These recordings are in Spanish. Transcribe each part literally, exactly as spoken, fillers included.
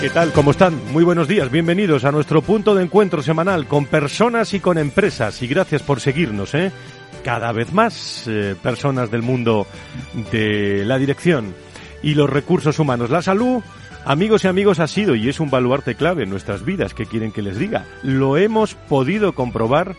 ¿Qué tal? ¿Cómo están? Muy buenos días, bienvenidos a nuestro punto de encuentro semanal con personas y con empresas, y gracias por seguirnos, ¿eh? Cada vez más eh, personas del mundo de la dirección y los recursos humanos. La salud, amigos y amigos, ha sido y es un baluarte clave en nuestras vidas. ¿Qué quieren que les diga? Lo hemos podido comprobar,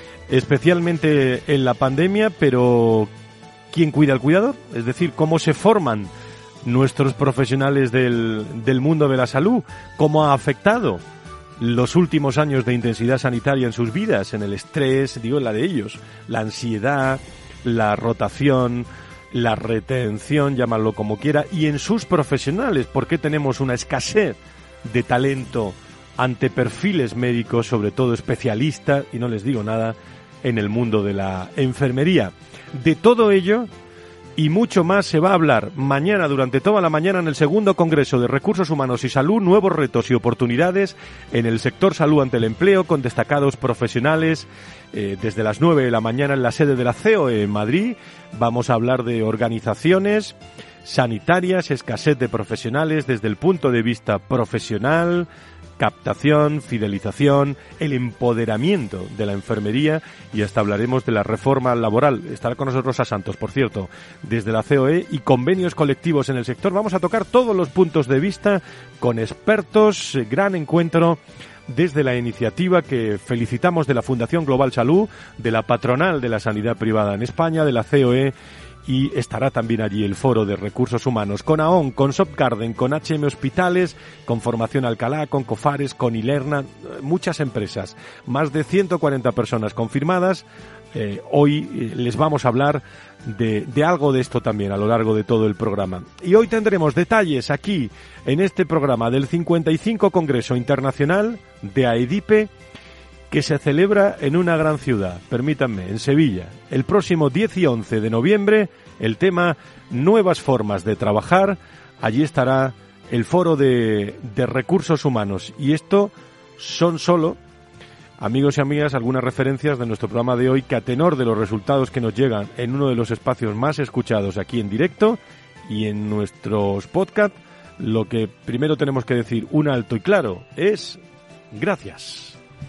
especialmente en la pandemia, pero ¿quién cuida al cuidador? Es decir, ¿cómo se forman nuestros profesionales del, del mundo de la salud? ¿Cómo ha afectado los últimos años de intensidad sanitaria en sus vidas, en el estrés, digo, en la de ellos, la ansiedad, la rotación, la retención, llámalo como quiera, y en sus profesionales? ¿Por qué tenemos una escasez de talento ante perfiles médicos, sobre todo especialistas, y no les digo nada, en el mundo de la enfermería? De todo ello y mucho más se va a hablar mañana durante toda la mañana en el segundo Congreso de Recursos Humanos y Salud, nuevos retos y oportunidades en el sector salud ante el empleo, con destacados profesionales. Eh, desde las nueve de la mañana en la sede de la C E O E en Madrid vamos a hablar de organizaciones sanitarias, escasez de profesionales desde el punto de vista profesional, captación, fidelización, el empoderamiento de la enfermería, y hasta hablaremos de la reforma laboral. Estará con nosotros Rosa Santos, por cierto, desde la C E O E, y convenios colectivos en el sector. Vamos a tocar todos los puntos de vista con expertos. Gran encuentro desde la iniciativa que felicitamos de la Fundación Global Salud, de la patronal de la sanidad privada en España, de la C E O E, y estará también allí el Foro de Recursos Humanos, con AON, con Sopgarden, con H M Hospitales, con Formación Alcalá, con Cofares, con Ilerna, muchas empresas, más de ciento cuarenta personas confirmadas. Eh, hoy eh, les vamos a hablar de, de algo de esto también a lo largo de todo el programa. Y hoy tendremos detalles aquí en este programa del cincuenta y cinco Congreso Internacional de AEDIPE, que se celebra en una gran ciudad, permítanme, en Sevilla, el próximo diez y once de noviembre. El tema, nuevas formas de trabajar. Allí estará el Foro de, de Recursos Humanos. Y esto son solo, amigos y amigas, algunas referencias de nuestro programa de hoy, que a tenor de los resultados que nos llegan en uno de los espacios más escuchados aquí en directo y en nuestros podcasts, lo que primero tenemos que decir, un alto y claro, es gracias.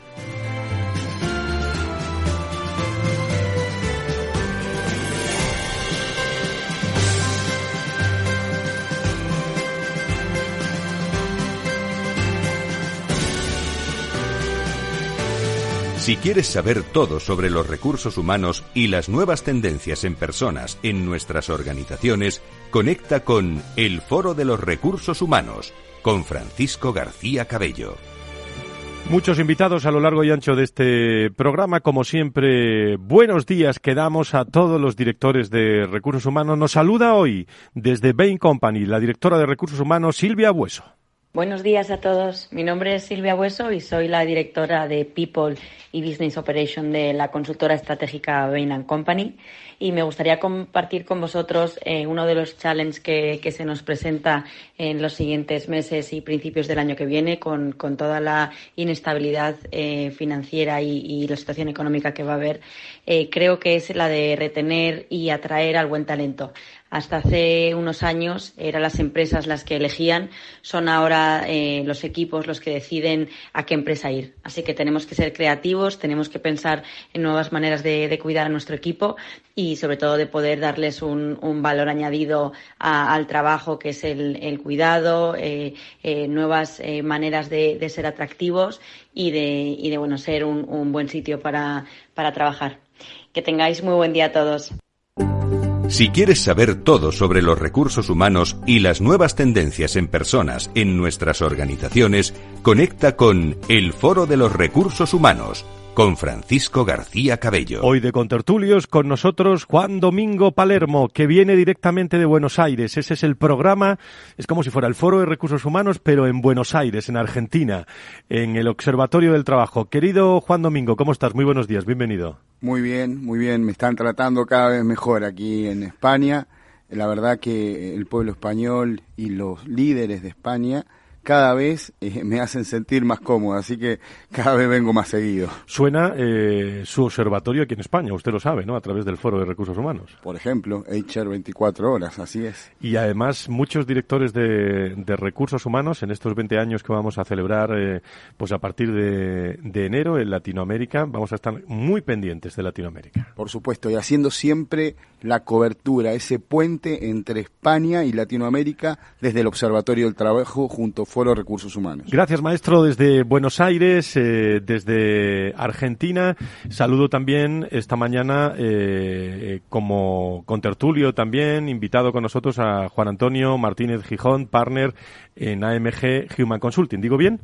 Si quieres saber todo sobre los recursos humanos y las nuevas tendencias en personas en nuestras organizaciones, conecta con el Foro de los Recursos Humanos, con Francisco García Cabello. Muchos invitados a lo largo y ancho de este programa. Como siempre, buenos días que damos a todos los directores de Recursos Humanos. Nos saluda hoy desde Bain Company la directora de Recursos Humanos, Silvia Bueso. Buenos días a todos. Mi nombre es Silvia Bueso y soy la directora de People y Business Operation de la consultora estratégica Bain Company. Y me gustaría compartir con vosotros eh, uno de los challenges que, que se nos presenta en los siguientes meses y principios del año que viene, con, con toda la inestabilidad eh, financiera y, y la situación económica que va a haber. Eh, creo que es la de retener y atraer al buen talento. Hasta hace unos años eran las empresas las que elegían, son ahora eh, los equipos los que deciden a qué empresa ir. Así que tenemos que ser creativos, tenemos que pensar en nuevas maneras de, de cuidar a nuestro equipo y sobre todo de poder darles un, un valor añadido a, al trabajo, que es el, el cuidado, eh, eh, nuevas eh, maneras de, de ser atractivos y de, y de bueno, ser un, un buen sitio para, para trabajar. Que tengáis muy buen día a todos. Si quieres saber todo sobre los recursos humanos y las nuevas tendencias en personas en nuestras organizaciones, conecta con el Foro de los Recursos Humanos, con Francisco García Cabello. Hoy de contertulios con nosotros Juan Domingo Palermo, que viene directamente de Buenos Aires. Ese es el programa, es como si fuera el Foro de Recursos Humanos, pero en Buenos Aires, en Argentina, en el Observatorio del Trabajo. Querido Juan Domingo, ¿cómo estás? Muy buenos días, bienvenido. Muy bien, muy bien, me están tratando cada vez mejor aquí en España. La verdad que el pueblo español y los líderes de España cada vez eh, me hacen sentir más cómodo, así que cada vez vengo más seguido. Suena eh, su observatorio aquí en España, usted lo sabe, ¿no? A través del Foro de Recursos Humanos. Por ejemplo, H R veinticuatro horas, así es. Y además muchos directores de, de recursos humanos en estos veinte años que vamos a celebrar, eh, pues a partir de, de enero en Latinoamérica, vamos a estar muy pendientes de Latinoamérica. Por supuesto, y haciendo siempre la cobertura, ese puente entre España y Latinoamérica desde el Observatorio del Trabajo junto a Foro Recursos Humanos. Gracias, maestro, desde Buenos Aires, eh, desde Argentina. Saludo también esta mañana eh, como contertulio también, invitado con nosotros a Juan Antonio Martínez Gijón, partner en A M G Human Consulting. ¿Digo bien?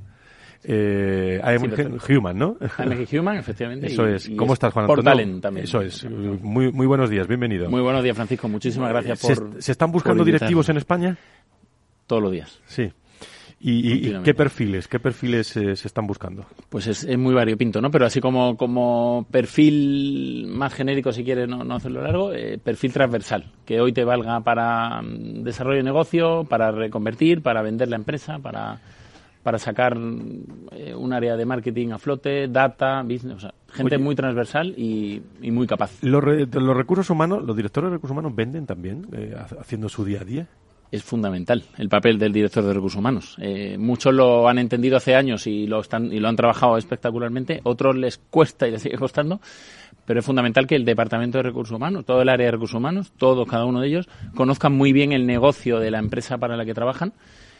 Eh, A M G sí, Human, ¿no? A M G Human, efectivamente. Eso y, es. Y ¿Cómo es estás, Juan Antonio? Portalen también. Eso es. Muy, muy buenos días, bienvenido. Muy buenos días, Francisco. Muchísimas gracias por... ¿Se, ¿se están buscando directivos en España? Todos los días. Sí. ¿Y, y, y qué perfiles, qué perfiles eh, se están buscando? Pues es, es muy variopinto, ¿no? Pero así como, como perfil más genérico, si quieres no, no hacerlo largo, eh, perfil transversal, que hoy te valga para um, desarrollo de negocio, para reconvertir, para vender la empresa, para, para sacar eh, un área de marketing a flote, data, business, o sea, gente Oye, muy transversal y, y muy capaz. ¿Los, re, los recursos humanos, los directores de recursos humanos venden también, eh, haciendo su día a día? Es fundamental el papel del director de recursos humanos. Eh, muchos lo han entendido hace años y lo están y lo han trabajado espectacularmente. Otros les cuesta y les sigue costando, pero es fundamental que el departamento de recursos humanos, todo el área de recursos humanos, todos, cada uno de ellos, conozcan muy bien el negocio de la empresa para la que trabajan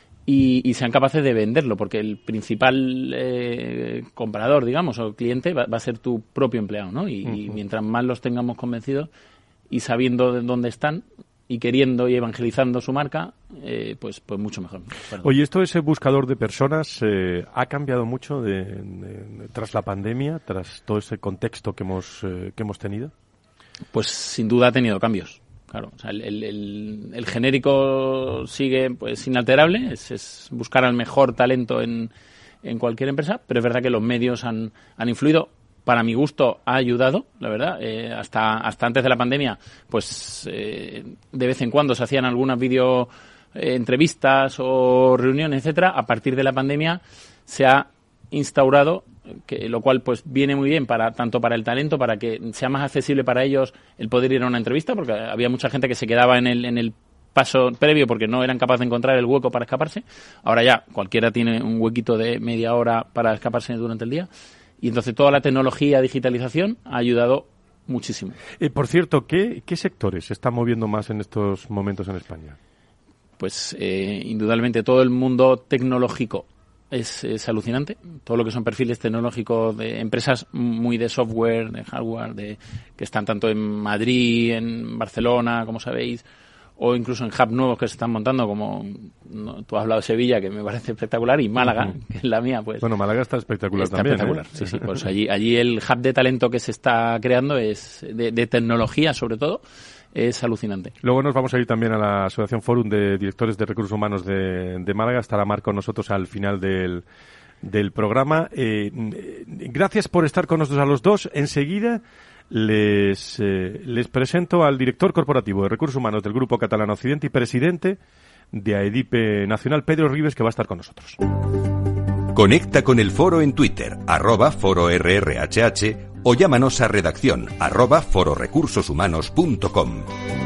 y, y sean capaces de venderlo, porque el principal eh, comprador, digamos, o cliente va, va a ser tu propio empleado, ¿no? Y, uh-huh. y mientras más los tengamos convencidos y sabiendo de dónde están y queriendo y evangelizando su marca, eh, pues pues mucho mejor. Perdón. Oye, esto ese buscador de personas eh, ha cambiado mucho de, de, de, tras la pandemia, tras todo ese contexto que hemos eh, que hemos tenido. Pues sin duda ha tenido cambios. Claro, o sea, el, el, el, el genérico sigue pues inalterable, es, es buscar al mejor talento en, en cualquier empresa, pero es verdad que los medios han, han influido. Para mi gusto ha ayudado, la verdad. Eh, hasta hasta antes de la pandemia, pues eh, de vez en cuando se hacían algunas video eh, entrevistas o reuniones, etcétera. A partir de la pandemia se ha instaurado, que lo cual pues viene muy bien para tanto para el talento, para que sea más accesible para ellos el poder ir a una entrevista, porque había mucha gente que se quedaba en el en el paso previo porque no eran capaces de encontrar el hueco para escaparse. Ahora ya cualquiera tiene un huequito de media hora para escaparse durante el día. Y entonces toda la tecnología, digitalización ha ayudado muchísimo. Eh, por cierto, ¿qué, ¿qué sectores se están moviendo más en estos momentos en España? Pues eh, indudablemente todo el mundo tecnológico es, es alucinante. Todo lo que son perfiles tecnológicos de empresas muy de software, de hardware, de que están tanto en Madrid, en Barcelona, como sabéis, o incluso en hubs nuevos que se están montando, como no, tú has hablado de Sevilla, que me parece espectacular, y Málaga, uh-huh. que es la mía, pues... Bueno, Málaga está espectacular está también. espectacular, ¿eh? sí, sí. Pues allí, allí el hub de talento que se está creando es de, de tecnología, sobre todo, es alucinante. Luego nos vamos a ir también a la Asociación Fórum de Directores de Recursos Humanos de, de Málaga. Estará Mar con nosotros al final del, del programa. Eh, gracias por estar con nosotros a los dos. Enseguida... Les, eh, les presento al director corporativo de Recursos Humanos del Grupo Catalán Occidente y presidente de AEDIPE Nacional, Pedro Ribes, que va a estar con nosotros. Conecta con el foro en Twitter, arroba foro R R H H, o llámanos a redacción, arroba fororecursoshumanos.com.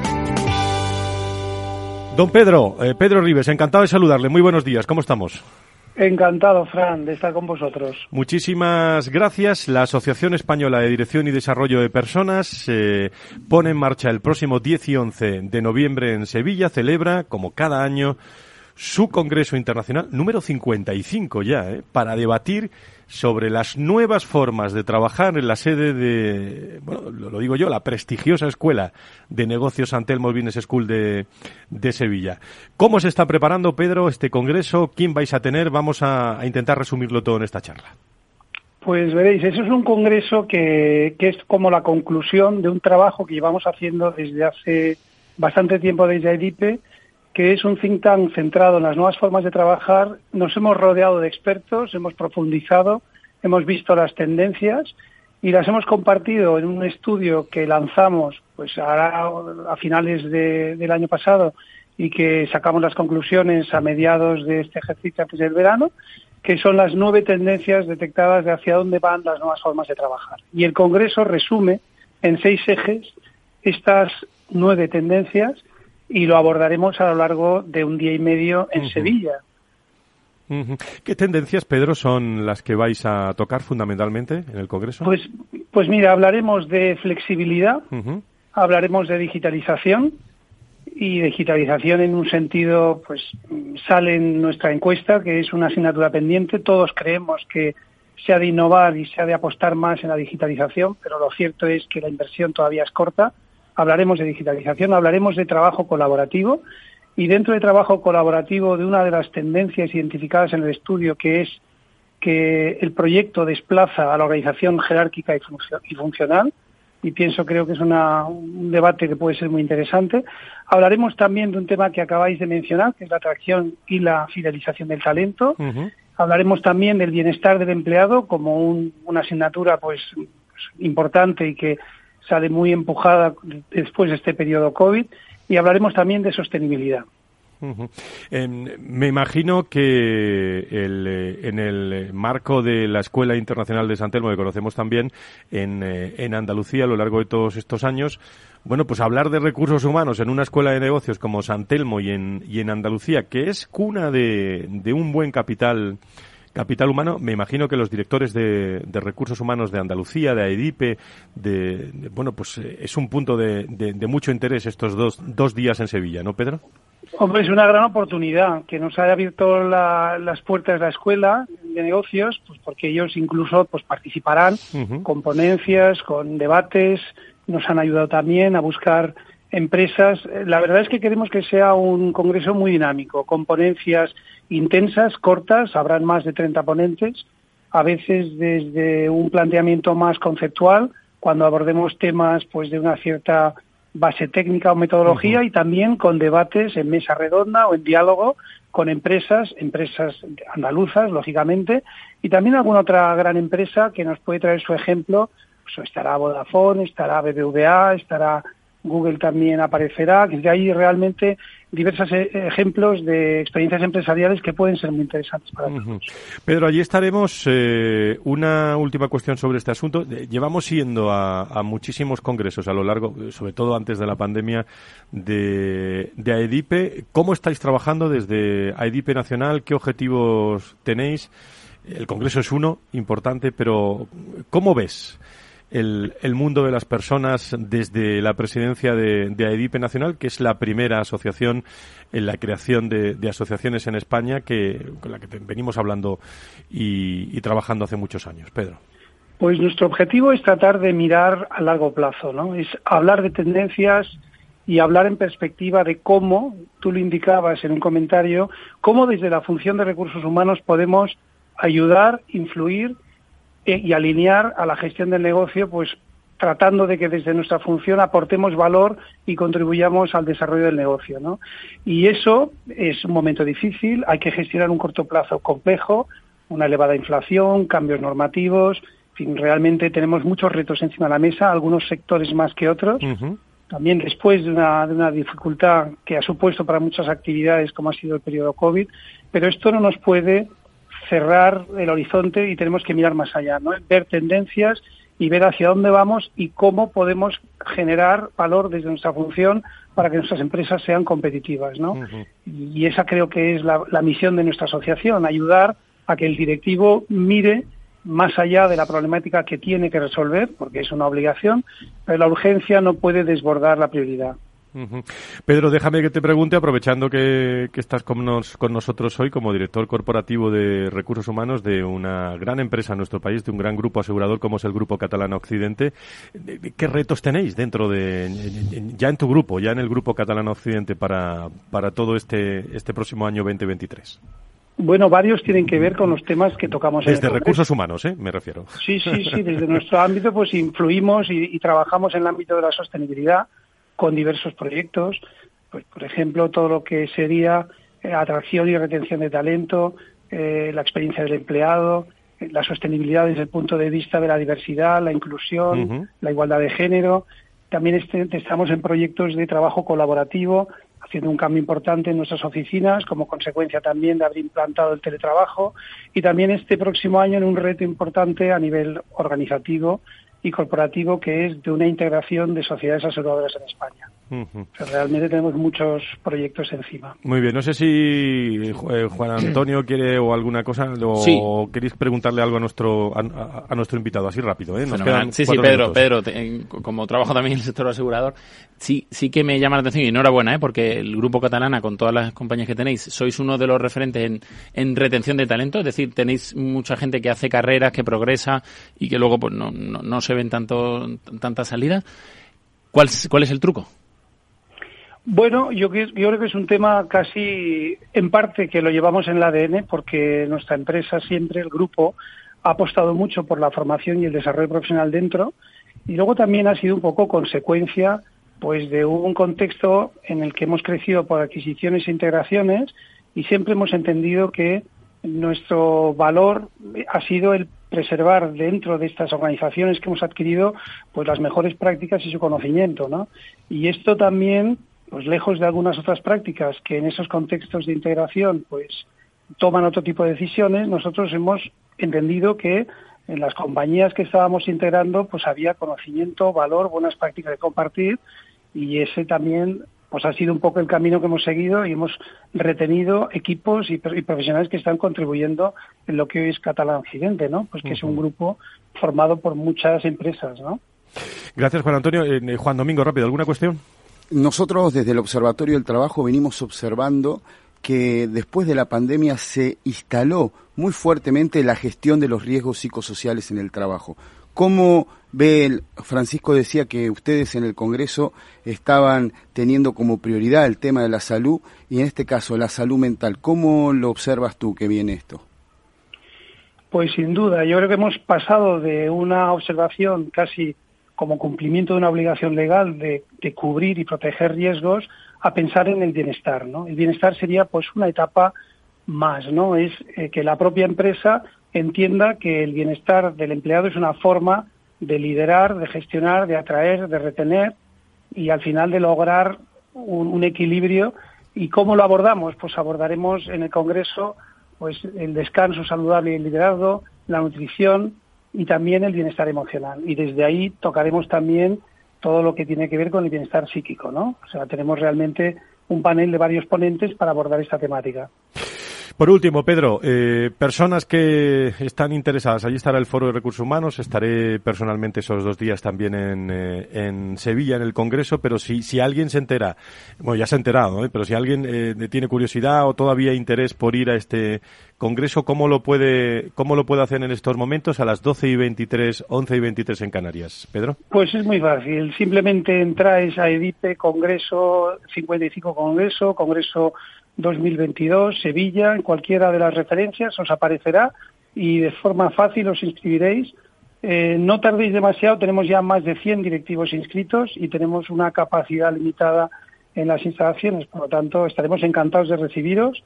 Don Pedro, eh, Pedro Ribes, encantado de saludarle. Muy buenos días, ¿cómo estamos? Encantado, Fran, de estar con vosotros. Muchísimas gracias. La Asociación Española de Dirección y Desarrollo de Personas eh, pone en marcha el próximo diez y once de noviembre en Sevilla, celebra, como cada año, su Congreso Internacional número cincuenta y cinco ya, eh, para debatir sobre las nuevas formas de trabajar en la sede de, bueno, lo, lo digo yo, la prestigiosa Escuela de Negocios Antelmo Business School de, de Sevilla. ¿Cómo se está preparando, Pedro, este congreso? ¿Quién vais a tener? Vamos a, a intentar resumirlo todo en esta charla. Pues veréis, eso es un congreso que, que es como la conclusión de un trabajo que llevamos haciendo desde hace bastante tiempo desde AEDIPE, que es un think tank centrado en las nuevas formas de trabajar. Nos hemos rodeado de expertos, hemos profundizado, hemos visto las tendencias y las hemos compartido en un estudio que lanzamos pues ahora a finales de, del año pasado y que sacamos las conclusiones a mediados de este ejercicio antes del verano, que son las nueve tendencias detectadas de hacia dónde van las nuevas formas de trabajar. Y el Congreso resume en seis ejes estas nueve tendencias y lo abordaremos a lo largo de un día y medio en uh-huh. Sevilla. Uh-huh. ¿Qué tendencias, Pedro, son las que vais a tocar fundamentalmente en el Congreso? Pues, pues mira, hablaremos de flexibilidad, uh-huh. hablaremos de digitalización, y digitalización en un sentido, pues sale en nuestra encuesta, que es una asignatura pendiente. Todos creemos que se ha de innovar y se ha de apostar más en la digitalización, pero lo cierto es que la inversión todavía es corta. Hablaremos de digitalización, hablaremos de trabajo colaborativo, y dentro de trabajo colaborativo, de una de las tendencias identificadas en el estudio, que es que el proyecto desplaza a la organización jerárquica y, funcio- y funcional, y pienso, creo que es una, un debate que puede ser muy interesante. Hablaremos también de un tema que acabáis de mencionar, que es la atracción y la fidelización del talento. Uh-huh. Hablaremos también del bienestar del empleado como un, una asignatura pues, pues importante y que sale muy empujada después de este periodo COVID. Y hablaremos también de sostenibilidad. Uh-huh. Eh, me imagino que el, eh, en el marco de la Escuela Internacional de San Telmo, que conocemos también en, eh, en Andalucía a lo largo de todos estos años, bueno, pues hablar de recursos humanos en una escuela de negocios como San Telmo y en, y en Andalucía, que es cuna de, de un buen capital capital humano, me imagino que los directores de, de recursos humanos de Andalucía, de AEDIPE, de, de bueno, pues eh, es un punto de, de, de mucho interés estos dos, dos días en Sevilla, ¿no, Pedro? Hombre, es una gran oportunidad que nos haya abierto la, las puertas de la escuela de negocios, pues porque ellos incluso pues participarán uh-huh. con ponencias, con debates, nos han ayudado también a buscar empresas. La verdad es que queremos que sea un congreso muy dinámico, con ponencias intensas, cortas, habrán más de treinta ponentes, a veces desde un planteamiento más conceptual, cuando abordemos temas pues de una cierta base técnica o metodología, uh-huh. y también con debates en mesa redonda o en diálogo con empresas, empresas andaluzas, lógicamente, y también alguna otra gran empresa que nos puede traer su ejemplo. Pues estará Vodafone, estará B B V A, estará Google, también aparecerá, que hay realmente diversos ejemplos de experiencias empresariales que pueden ser muy interesantes para todos. Uh-huh. Pedro, allí estaremos. Eh, una última cuestión sobre este asunto. Llevamos yendo a, a muchísimos congresos a lo largo, sobre todo antes de la pandemia, de, de AEDIPE. ¿Cómo estáis trabajando desde AEDIPE Nacional? ¿Qué objetivos tenéis? El congreso es uno, importante, pero ¿cómo ves El, el mundo de las personas desde la presidencia de, de AEDIPE Nacional, que es la primera asociación en la creación de, de asociaciones en España que con la que venimos hablando y, y trabajando hace muchos años? Pedro. Pues nuestro objetivo es tratar de mirar a largo plazo, ¿no? Es hablar de tendencias y hablar en perspectiva de cómo, tú lo indicabas en un comentario, cómo desde la función de recursos humanos podemos ayudar, influir y alinear a la gestión del negocio, pues tratando de que desde nuestra función aportemos valor y contribuyamos al desarrollo del negocio, ¿no? Y eso es un momento difícil, hay que gestionar un corto plazo complejo, una elevada inflación, cambios normativos, en fin, realmente tenemos muchos retos encima de la mesa, algunos sectores más que otros. Uh-huh. También después de una, de una dificultad que ha supuesto para muchas actividades como ha sido el periodo COVID, pero esto no nos puede cerrar el horizonte y tenemos que mirar más allá, ¿no? Ver tendencias y ver hacia dónde vamos y cómo podemos generar valor desde nuestra función para que nuestras empresas sean competitivas, ¿no? Uh-huh. Y esa creo que es la, la misión de nuestra asociación, ayudar a que el directivo mire más allá de la problemática que tiene que resolver, porque es una obligación, pero la urgencia no puede desbordar la prioridad. Uh-huh. Pedro, déjame que te pregunte, aprovechando que, que estás con, nos, con nosotros hoy como director corporativo de recursos humanos de una gran empresa en nuestro país, de un gran grupo asegurador como es el Grupo Catalana Occidente, ¿qué retos tenéis dentro de, ya en tu grupo, ya en el Grupo Catalana Occidente para, para todo este, este próximo año veinte veintitrés? Bueno, varios tienen que ver con los temas que tocamos en el Desde recursos humanos, ¿eh? Me refiero. Sí, sí, sí, desde nuestro ámbito pues influimos y, y trabajamos en el ámbito de la sostenibilidad con diversos proyectos, pues por ejemplo todo lo que sería eh, atracción y retención de talento, eh, la experiencia del empleado, eh, la sostenibilidad desde el punto de vista de la diversidad, la inclusión, uh-huh. la igualdad de género. También este, estamos en proyectos de trabajo colaborativo, haciendo un cambio importante en nuestras oficinas, como consecuencia también de haber implantado el teletrabajo, y también este próximo año en un reto importante a nivel organizativo y corporativo, que es de una integración de sociedades aseguradoras en España. Uh-huh. O sea, realmente tenemos muchos proyectos encima. Muy bien, no sé si eh, Juan Antonio quiere o alguna cosa, o sí. queréis preguntarle algo a nuestro a, a, a nuestro invitado, así rápido, ¿eh? Nos quedan sí, sí, Pedro, minutos. Pedro, te, como trabajo también en el sector asegurador, sí, sí que me llama la atención, y enhorabuena, ¿eh? Porque el Grupo Catalana, con todas las compañías que tenéis, sois uno de los referentes en, en retención de talento, es decir, tenéis mucha gente que hace carreras, que progresa y que luego pues no, no, no se ven tanto tantas salidas. ¿Cuál, ¿Cuál es el truco? Bueno, yo, yo creo que es un tema casi, en parte, que lo llevamos en el A D N, porque nuestra empresa siempre, el grupo, ha apostado mucho por la formación y el desarrollo profesional dentro, y luego también ha sido un poco consecuencia pues de un contexto en el que hemos crecido por adquisiciones e integraciones, y siempre hemos entendido que nuestro valor ha sido el preservar dentro de estas organizaciones que hemos adquirido pues las mejores prácticas y su conocimiento, ¿no? Y esto también, pues lejos de algunas otras prácticas que en esos contextos de integración pues toman otro tipo de decisiones, nosotros hemos entendido que en las compañías que estábamos integrando pues había conocimiento, valor, buenas prácticas de compartir, y ese también pues ha sido un poco el camino que hemos seguido, y hemos retenido equipos y, y profesionales que están contribuyendo en lo que hoy es Catalana Occidente, ¿no? Pues que uh-huh. es un grupo formado por muchas empresas, ¿no? Gracias, Juan Antonio. Eh, Juan Domingo, rápido, ¿alguna cuestión? Nosotros desde el Observatorio del Trabajo venimos observando que después de la pandemia se instaló muy fuertemente la gestión de los riesgos psicosociales en el trabajo. ¿Cómo ve, el, Francisco decía que ustedes en el Congreso estaban teniendo como prioridad el tema de la salud, y en este caso la salud mental? ¿Cómo lo observas tú que viene esto? Pues sin duda, yo creo que hemos pasado de una observación casi como cumplimiento de una obligación legal de, de cubrir y proteger riesgos a pensar en el bienestar, ¿no? El bienestar sería pues una etapa más, ¿no? Es eh, que la propia empresa entienda que el bienestar del empleado es una forma de liderar, de gestionar, de atraer, de retener y al final de lograr un, un equilibrio. ¿Y cómo lo abordamos? Pues abordaremos en el Congreso pues el descanso saludable y el liderazgo, la nutrición y también el bienestar emocional. Y desde ahí tocaremos también todo lo que tiene que ver con el bienestar psíquico, ¿no? O sea, tenemos realmente un panel de varios ponentes para abordar esta temática. Por último, Pedro, eh, personas que están interesadas, allí estará el Foro de Recursos Humanos, estaré personalmente esos dos días también en, eh, en Sevilla, en el Congreso, pero si, si alguien se entera, bueno, ya se ha enterado, ¿eh? pero si alguien eh, tiene curiosidad o todavía interés por ir a este Congreso, ¿cómo lo puede cómo lo puede hacer en estos momentos a las doce y veintitrés, once y veintitrés en Canarias? Pedro. Pues es muy fácil, simplemente entráis a EDIPE, Congreso cincuenta y cinco Congreso, Congreso dos mil veintidós, Sevilla, en cualquiera de las referencias os aparecerá y de forma fácil os inscribiréis. Eh, no tardéis demasiado, tenemos ya más de cien directivos inscritos y tenemos una capacidad limitada en las instalaciones, por lo tanto estaremos encantados de recibiros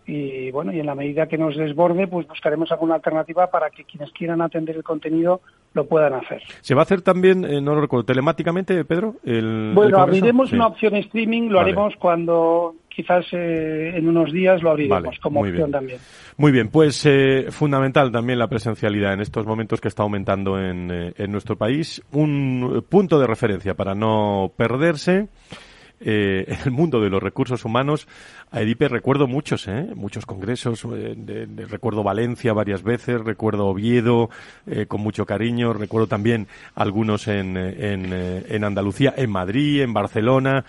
y bueno, y en la medida que nos desborde pues buscaremos alguna alternativa para que quienes quieran atender el contenido lo puedan hacer. ¿Se va a hacer también, eh, no lo recuerdo, telemáticamente, Pedro? El, bueno, el abriremos sí. una opción streaming, lo vale. haremos cuando quizás eh, en unos días lo abriremos vale, como opción bien. también. Muy bien, pues eh, fundamental también la presencialidad en estos momentos que está aumentando en, eh, en nuestro país. Un punto de referencia para no perderse. Eh, en el mundo de los recursos humanos, a EDIPE recuerdo muchos, ¿eh? muchos congresos, eh, de, de, recuerdo Valencia varias veces, recuerdo Oviedo eh, con mucho cariño, recuerdo también algunos en, en, en Andalucía, en Madrid, en Barcelona.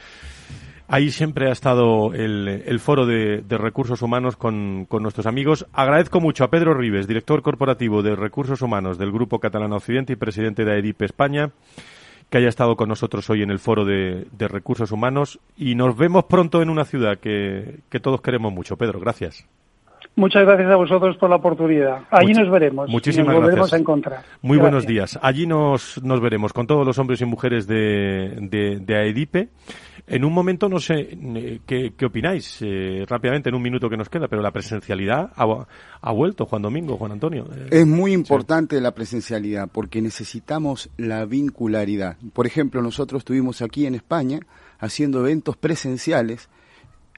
Ahí siempre ha estado el, el foro de, de recursos humanos con, con nuestros amigos. Agradezco mucho a Pedro Ribes, director corporativo de recursos humanos del Grupo Catalana Occidente y presidente de EDIPE España, que haya estado con nosotros hoy en el foro de, de recursos humanos, y nos vemos pronto en una ciudad que, que todos queremos mucho. Pedro, gracias. Muchas gracias a vosotros por la oportunidad. Allí Much- nos veremos. Muchísimas nos volveremos gracias. a encontrar. Muy gracias. Buenos días. Allí nos, nos veremos con todos los hombres y mujeres de, de, de AEDIPE. En un momento, no sé qué, qué opináis, eh, rápidamente, en un minuto que nos queda, pero la presencialidad ha, ha vuelto, Juan Domingo, Juan Antonio. Eh, es muy importante sí. la presencialidad, porque necesitamos la vincularidad. Por ejemplo, nosotros estuvimos aquí en España haciendo eventos presenciales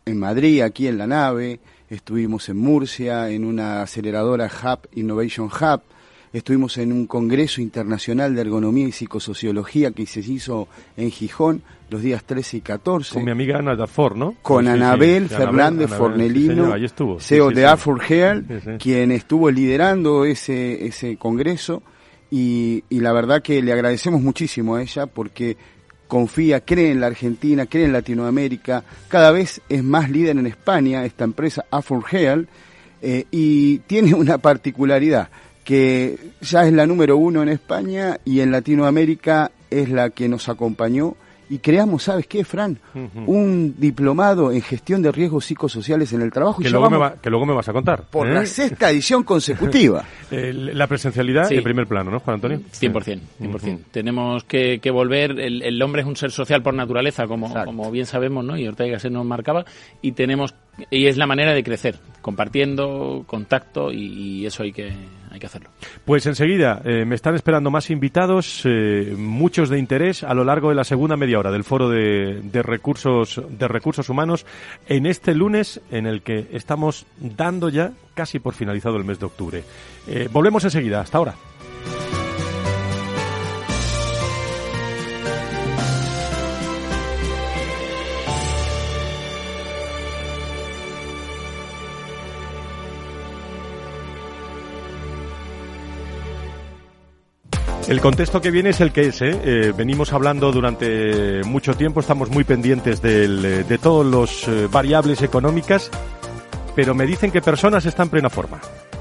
en Madrid, aquí en la nave, estuvimos en Murcia, en una aceleradora Hub, Innovation Hub, estuvimos en un congreso internacional de ergonomía y psicosociología que se hizo en Gijón los días trece y catorce. Con mi amiga Ana Dafor, ¿no? Con sí, Anabel sí, Fernández Anabel, Fornelino, sí, estuvo. C E O sí, sí, de sí. Afur Health, sí, sí. quien estuvo liderando ese, ese congreso, y, y la verdad que le agradecemos muchísimo a ella porque confía, cree en la Argentina, cree en Latinoamérica, cada vez es más líder en España esta empresa Afur Health, eh, y tiene una particularidad, que ya es la número uno en España y en Latinoamérica es la que nos acompañó, y creamos, ¿sabes qué, Fran? Uh-huh. Un diplomado en gestión de riesgos psicosociales en el trabajo. Que, y luego, vamos, me va, que luego me vas a contar. Por ¿eh? la sexta edición consecutiva. La presencialidad sí. en primer plano, ¿no, Juan Antonio? cien por ciento. cien por ciento. Uh-huh. Tenemos que, que volver, el, el hombre es un ser social por naturaleza, como, como bien sabemos, ¿no? Y Ortega y Gasset nos marcaba, y tenemos y es la manera de crecer, compartiendo, contacto, y, y eso hay que hay que hacerlo. Pues enseguida eh, me están esperando más invitados, eh, muchos de interés a lo largo de la segunda media hora del foro de, de recursos de recursos humanos en este lunes en el que estamos dando ya casi por finalizado el mes de octubre. Eh, volvemos enseguida, hasta ahora. El contexto que viene es el que es, ¿eh? Eh, venimos hablando durante mucho tiempo, estamos muy pendientes del, de todos los eh, variables económicas, pero me dicen que personas están en plena forma.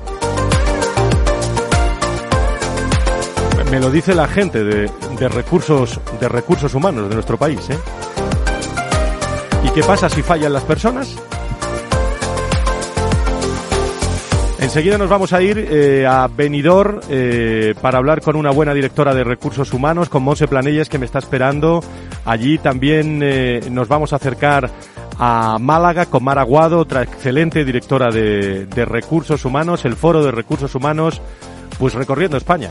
Me lo dice la gente de, de recursos de recursos humanos de nuestro país, ¿eh? ¿Y qué pasa si fallan las personas? Enseguida nos vamos a ir eh, a Benidorm eh, para hablar con una buena directora de recursos humanos, con Montse Planelles, que me está esperando. Allí también eh, nos vamos a acercar a Málaga con Mar Aguado, otra excelente directora de, de recursos humanos, el Foro de Recursos Humanos, pues recorriendo España.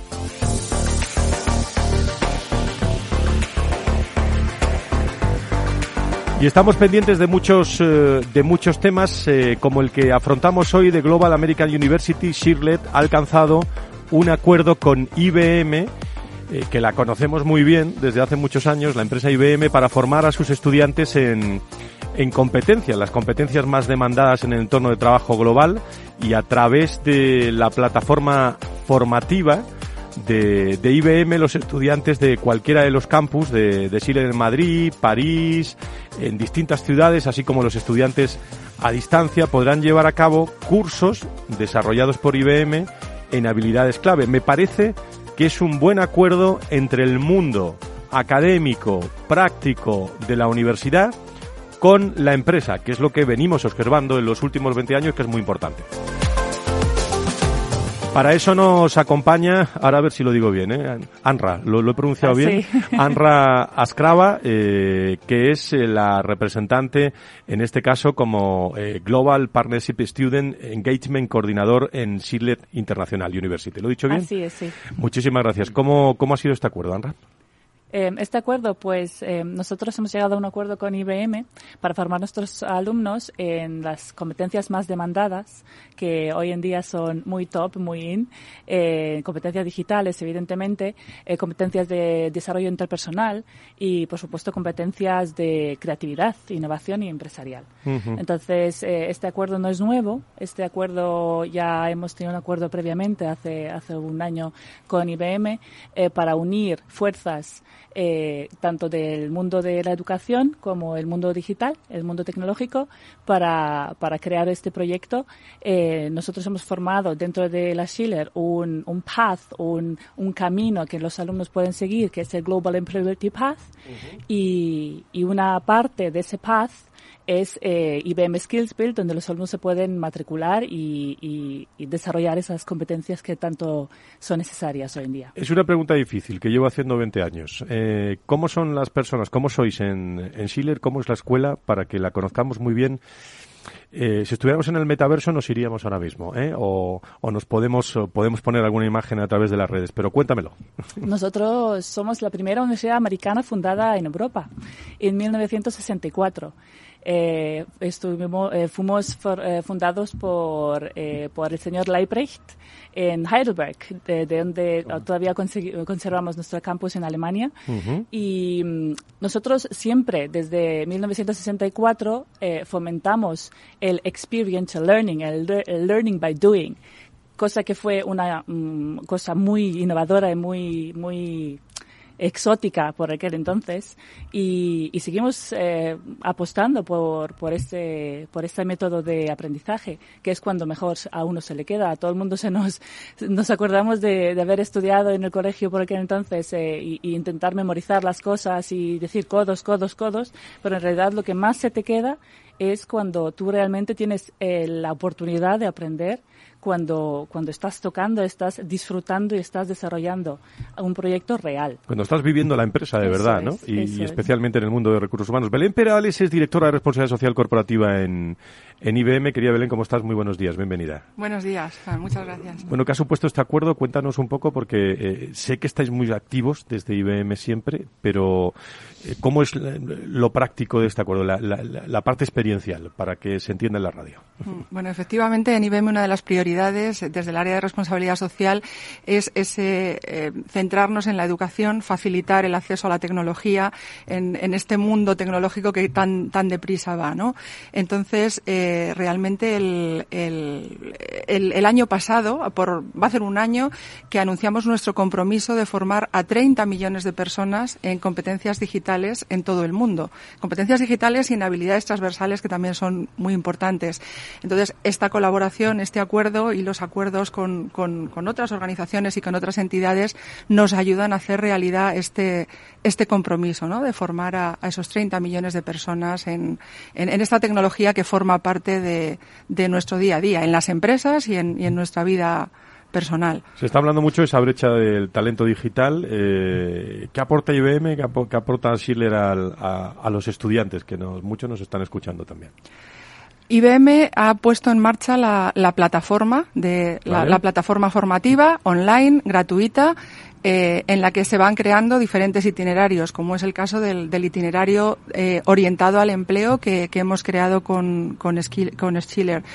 Y estamos pendientes de muchos eh, de muchos temas, eh, como el que afrontamos hoy de Global American University. Shirley ha alcanzado un acuerdo con I B M, eh, que la conocemos muy bien desde hace muchos años, la empresa I B M, para formar a sus estudiantes en, en competencias, las competencias más demandadas en el entorno de trabajo global, y a través de la plataforma formativa De, de I B M, los estudiantes de cualquiera de los campus de, de Schiller en Madrid, París, en distintas ciudades, así como los estudiantes a distancia, podrán llevar a cabo cursos desarrollados por I B M en habilidades clave. Me parece que es un buen acuerdo entre el mundo académico, práctico de la universidad con la empresa, que es lo que venimos observando en los últimos veinte años, que es muy importante. Para eso nos acompaña, ahora a ver si lo digo bien, ¿eh? Anra, ¿lo, lo he pronunciado ah, bien? Sí. Anra Askrava, eh, que es eh, la representante, en este caso, como eh, Global Partnership Student Engagement Coordinador en Schiller International University. ¿Lo he dicho bien? Así es, sí. Muchísimas gracias. ¿Cómo, cómo ha sido este acuerdo, Anra? Eh, este acuerdo, pues eh, nosotros hemos llegado a un acuerdo con I B M para formar a nuestros alumnos en las competencias más demandadas, que hoy en día son muy top, muy in, eh, competencias digitales, evidentemente, eh, competencias de desarrollo interpersonal y, por supuesto, competencias de creatividad, innovación y empresarial. Uh-huh. Entonces, eh, este acuerdo no es nuevo. Este acuerdo ya hemos tenido un acuerdo previamente, hace, hace un año, con I B M, eh, para unir fuerzas Eh, tanto del mundo de la educación como el mundo digital, el mundo tecnológico, para, para crear este proyecto. Eh, nosotros hemos formado dentro de la Schiller un, un path, un, un camino que los alumnos pueden seguir, que es el Global Employability Path, uh-huh. y, y una parte de ese path es eh, I B M Skills Build, donde los alumnos se pueden matricular y, y, y desarrollar esas competencias que tanto son necesarias hoy en día. Es una pregunta difícil que llevo haciendo veinte años. Eh, ¿Cómo son las personas? ¿Cómo sois en, en Schiller? ¿Cómo es la escuela? Para que la conozcamos muy bien. Eh, si estuviéramos en el metaverso nos iríamos ahora mismo, ¿eh? O, o nos podemos o podemos poner alguna imagen a través de las redes, pero cuéntamelo. Nosotros somos la primera universidad americana fundada en Europa en mil novecientos sesenta y cuatro. eh, estuvimos, eh, fuimos for, eh, fundados por, eh, por el señor Leibrecht en Heidelberg, de, de donde uh-huh. todavía conservamos nuestro campus en Alemania. Uh-huh. Y um, nosotros siempre, desde mil novecientos sesenta y cuatro, eh, fomentamos el experiential learning, el, el learning by doing, cosa que fue una um, cosa muy innovadora y muy, muy exótica por aquel entonces, y, y seguimos eh, apostando por por este por este método de aprendizaje, que es cuando mejor a uno se le queda. A todo el mundo se nos nos acordamos de, de haber estudiado en el colegio por aquel entonces eh, y, y intentar memorizar las cosas y decir codos, codos, codos, pero en realidad lo que más se te queda es cuando tú realmente tienes eh, la oportunidad de aprender, cuando cuando estás tocando, estás disfrutando y estás desarrollando un proyecto real. Cuando estás viviendo la empresa de eso verdad, es, ¿no? Y, y especialmente es. en el mundo de recursos humanos. Belén Perales es directora de Responsabilidad Social Corporativa en, en I B M. Querida Belén, ¿cómo estás? Muy buenos días, bienvenida. Buenos días, muchas gracias. Bueno, ¿qué ha supuesto este acuerdo? Cuéntanos un poco, porque eh, sé que estáis muy activos desde I B M siempre, pero eh, ¿cómo es lo práctico de este acuerdo, la, la, la parte experiencial, para que se entienda en la radio? Bueno, efectivamente, en I B M una de las prioridades desde el área de responsabilidad social es ese eh, centrarnos en la educación, facilitar el acceso a la tecnología en, en este mundo tecnológico que tan tan deprisa va, ¿no? Entonces, eh, realmente el, el, el, el año pasado, por, va a ser un año que anunciamos nuestro compromiso de formar a treinta millones de personas en competencias digitales en todo el mundo. Competencias digitales y en habilidades transversales que también son muy importantes. Entonces, esta colaboración, este acuerdo y los acuerdos con, con, con otras organizaciones y con otras entidades nos ayudan a hacer realidad este, este compromiso, ¿no? De formar a, a esos treinta millones de personas en, en, en esta tecnología que forma parte de, de nuestro día a día, en las empresas y en, y en nuestra vida personal. Se está hablando mucho de esa brecha del talento digital. Eh, ¿Qué aporta I B M, qué, ap- qué aporta Schiller al, a, a los estudiantes, que nos, muchos nos están escuchando también? I B M ha puesto en marcha la, la plataforma de la, vale. la plataforma formativa online gratuita eh, en la que se van creando diferentes itinerarios, como es el caso del, del itinerario eh, orientado al empleo que, que hemos creado con con, Skill, con Schiller.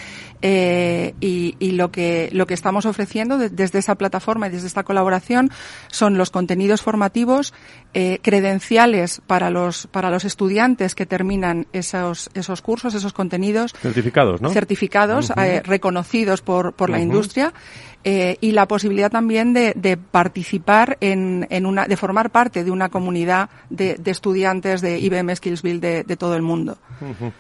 Eh, y, y lo que lo que estamos ofreciendo de, desde esa plataforma y desde esta colaboración son los contenidos formativos, eh, credenciales para los para los estudiantes que terminan esos esos cursos, esos contenidos, certificados, ¿no? Certificados, uh-huh. eh, reconocidos por por la uh-huh. industria, eh, y la posibilidad también de, de participar en, en una de formar parte de una comunidad de, de estudiantes de I B M Skillsville de, de todo el mundo. Uh-huh.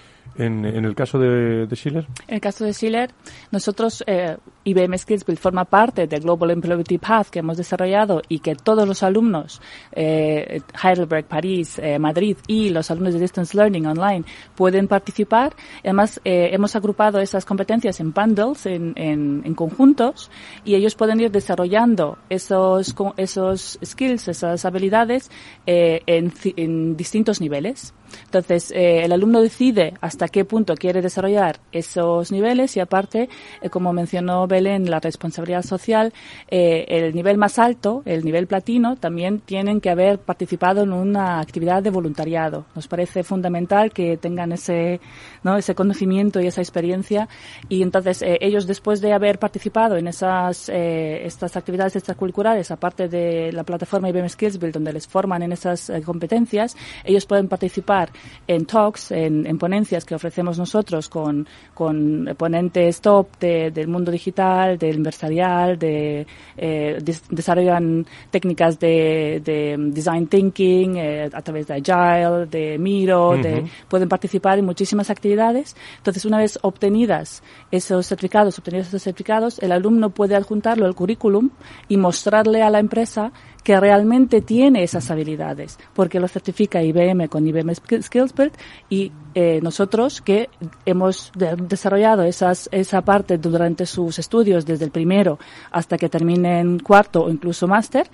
En, en el caso de, de Schiller. En el caso de Schiller, nosotros, eh, I B M Skillsville forma parte del Global Employability Path que hemos desarrollado y que todos los alumnos, eh, Heidelberg, París, eh, Madrid y los alumnos de Distance Learning Online pueden participar. Además, eh, hemos agrupado esas competencias en bundles, en, en, en conjuntos, y ellos pueden ir desarrollando esos, esos skills, esas habilidades, eh, en, en distintos niveles. Entonces, eh, el alumno decide hasta qué punto quiere desarrollar esos niveles y aparte, eh, como mencionó Belén, la responsabilidad social, eh, el nivel más alto, el nivel platino, también tienen que haber participado en una actividad de voluntariado. Nos parece fundamental que tengan ese, ¿no? ese conocimiento y esa experiencia, y entonces eh, ellos, después de haber participado en esas eh, estas actividades extracurriculares, aparte de la plataforma I B M Skillsville, donde les forman en esas eh, competencias, ellos pueden participar en talks, en, en ponencias que ofrecemos nosotros con, con ponentes top de, del mundo digital, del empresarial, de, eh, des, desarrollan técnicas de, de design thinking eh, a través de Agile, de Miro, uh-huh. de, pueden participar en muchísimas actividades. Entonces, una vez obtenidas esos certificados, obtenidos esos certificados, el alumno puede adjuntarlo al currículum y mostrarle a la empresa que realmente tiene esas habilidades, porque lo certifica I B M con I B M Skillsville y eh, nosotros que hemos de- desarrollado esas, esa parte durante sus estudios, desde el primero hasta que terminen cuarto o incluso máster,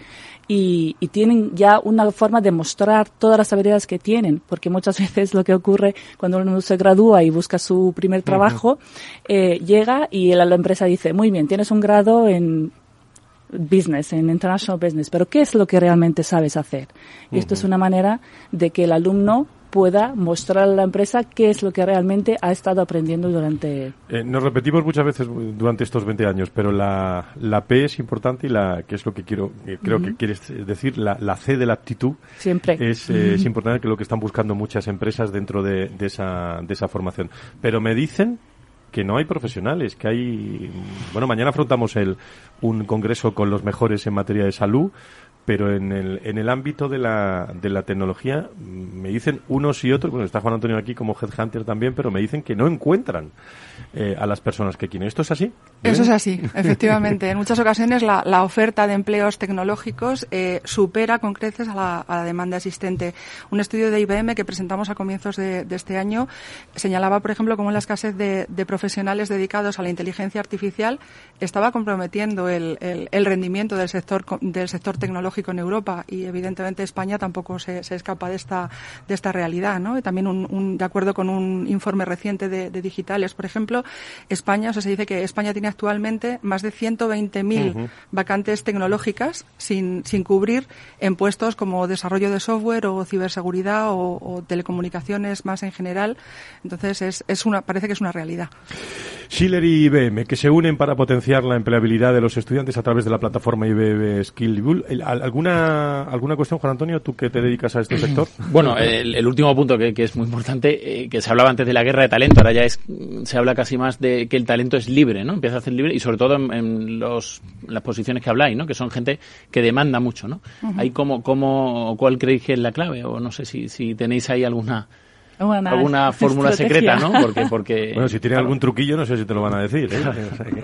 y, y tienen ya una forma de mostrar todas las habilidades que tienen, porque muchas veces lo que ocurre cuando uno se gradúa y busca su primer trabajo, uh-huh. eh, llega y la, la empresa dice, muy bien, tienes un grado en business, en international business, pero ¿qué es lo que realmente sabes hacer? Y uh-huh. esto es una manera de que el alumno pueda mostrar a la empresa qué es lo que realmente ha estado aprendiendo durante... Eh, nos repetimos muchas veces durante estos veinte años, pero la, la P es importante y la que es lo que quiero eh, creo uh-huh. que quieres decir, la, la C de la aptitud. Siempre. Es, eh, uh-huh. es importante, que es lo que están buscando muchas empresas dentro de, de, esa, de esa formación. Pero me dicen que no hay profesionales, que hay... Bueno, mañana afrontamos el, un congreso con los mejores en materia de salud, pero en el, en el ámbito de la, de la tecnología me dicen unos y otros, bueno, está Juan Antonio aquí como headhunter también, pero me dicen que no encuentran eh, a las personas que quieren. ¿Esto es así? Eso es así, efectivamente. En muchas ocasiones la, la oferta de empleos tecnológicos eh, supera con creces a la, a la demanda existente. Un estudio de I B M que presentamos a comienzos de, de este año señalaba, por ejemplo, cómo la escasez de, de profesionales dedicados a la inteligencia artificial estaba comprometiendo el, el, el rendimiento del sector, del sector tecnológico en Europa, y evidentemente España tampoco se, se escapa de esta de esta realidad, ¿no? Y también un, un, de acuerdo con un informe reciente de, de Digitales, por ejemplo, España, o sea, se dice que España tiene actualmente más de ciento veinte mil uh-huh. vacantes tecnológicas sin sin cubrir en puestos como desarrollo de software o ciberseguridad o, o telecomunicaciones más en general. Entonces es es una parece que es una realidad. Schiller y I B M, que se unen para potenciar la empleabilidad de los estudiantes a través de la plataforma I B M Skillbull. ¿Alguna alguna cuestión, Juan Antonio, tú que te dedicas a este sector? Bueno, el, el último punto que, que es muy importante, eh, que se hablaba antes de la guerra de talento, ahora ya es se habla casi más de que el talento es libre, ¿no? Empieza a ser libre, y sobre todo en, en los las posiciones que habláis, ¿no? Que son gente que demanda mucho, ¿no? Uh-huh. Ahí cómo cómo cuál creéis que es la clave, o no sé si si tenéis ahí alguna Una alguna fórmula secreta, ¿no? Porque, porque bueno, si tiene algún truquillo, no sé si te lo van a decir, ¿eh? O, sea que...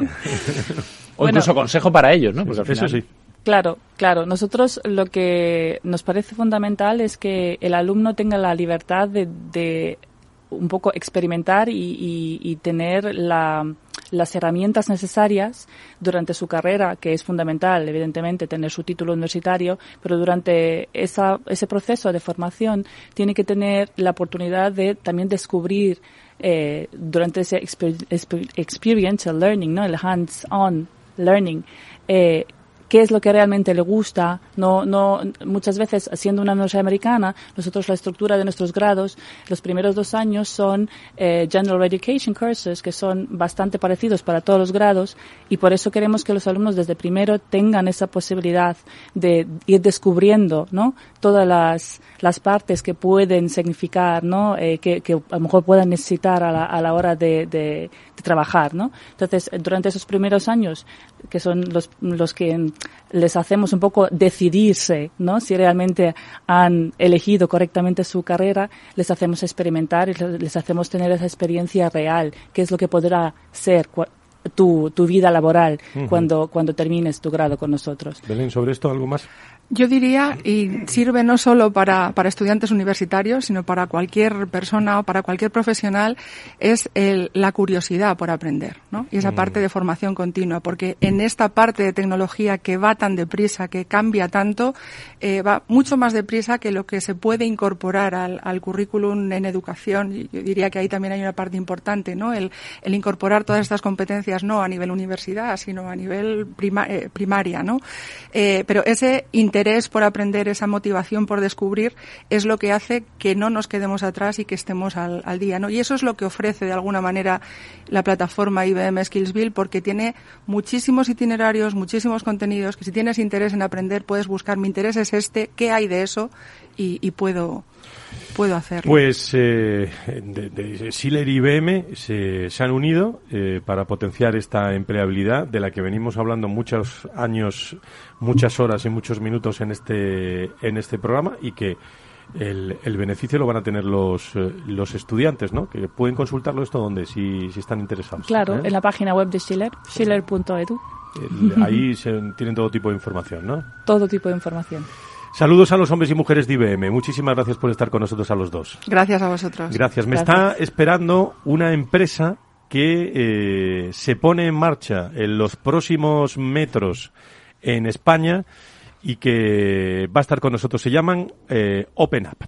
o bueno, incluso consejo para ellos, ¿no? Porque al final... Eso sí. Claro, claro. Nosotros lo que nos parece fundamental es que el alumno tenga la libertad de, de un poco experimentar y, y, y tener la, las herramientas necesarias durante su carrera, que es fundamental, evidentemente, tener su título universitario, pero durante esa, ese proceso de formación tiene que tener la oportunidad de también descubrir eh, durante ese exper- exper- experiential learning, ¿no? El hands-on learning, eh, qué es lo que realmente le gusta. No, no, muchas veces, siendo una universidad americana, nosotros la estructura de nuestros grados, los primeros dos años son eh, General Education Courses, que son bastante parecidos para todos los grados, y por eso queremos que los alumnos desde primero tengan esa posibilidad de ir descubriendo, ¿no? Todas las, las partes que pueden significar, ¿no? Eh, que, que a lo mejor puedan necesitar a la, a la hora de, de, de trabajar, ¿no? Entonces, durante esos primeros años, que son los, los que les hacemos un poco decidirse, ¿no? Si realmente han elegido correctamente su carrera, les hacemos experimentar y les hacemos tener esa experiencia real, que es lo que podrá ser tu, tu vida laboral uh-huh. cuando, cuando termines tu grado con nosotros. Belén, ¿sobre esto algo más? Yo diría, y sirve no solo para, para estudiantes universitarios, sino para cualquier persona o para cualquier profesional, es el, la curiosidad por aprender, ¿no? Y esa mm. parte de formación continua, porque en esta parte de tecnología que va tan deprisa, que cambia tanto, eh, va mucho más deprisa que lo que se puede incorporar al, al currículum en educación. Yo diría que ahí también hay una parte importante, ¿no? El, el incorporar todas estas competencias no a nivel universidad, sino a nivel prima, eh, primaria, ¿no? Eh, pero ese interés interés por aprender, esa motivación por descubrir, es lo que hace que no nos quedemos atrás y que estemos al, al día, ¿no? Y eso es lo que ofrece de alguna manera la plataforma I B M Skillsbuild, porque tiene muchísimos itinerarios, muchísimos contenidos, que si tienes interés en aprender puedes buscar, mi interés es este, ¿qué hay de eso? Y, y puedo... puedo hacerlo. Pues eh, de, de Schiller y I B M se, se han unido eh, para potenciar esta empleabilidad de la que venimos hablando muchos años, muchas horas y muchos minutos en este en este programa, y que el, el beneficio lo van a tener los eh, los estudiantes, ¿no? Que pueden consultarlo esto donde si, si están interesados. Claro, ¿eh? En la página web de Schiller, schiller punto edu. El, ahí se, tienen todo tipo de información, ¿no? Todo tipo de información. Saludos a los hombres y mujeres de I B M. Muchísimas gracias por estar con nosotros a los dos. Gracias a vosotros. Gracias. Me Gracias. está esperando una empresa que eh, se pone en marcha en los próximos metros en España y que va a estar con nosotros. Se llaman eh, OpenUp.